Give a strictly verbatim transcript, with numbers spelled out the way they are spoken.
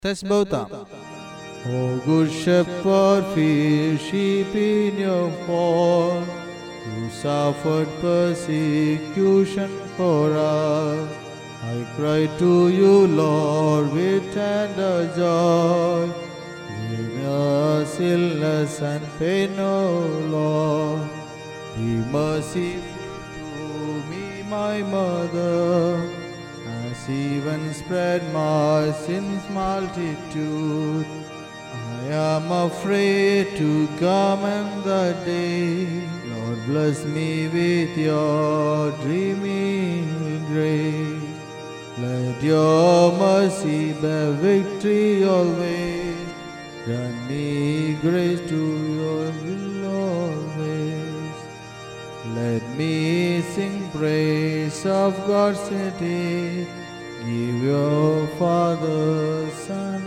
Test both them. O good shepherd, feed sheep in your fold, who suffered persecution for us. I cry to you, Lord, with tender joy. Bring us illness and pain, O Lord. Be merciful to me, my mother, as even spread my sins multitude. I am afraid to come in the day. Lord, bless me with your dreaming grace. Let your mercy bear victory always. Grant me grace to your will always. Let me sing praise of God's city. Give your Father, Son,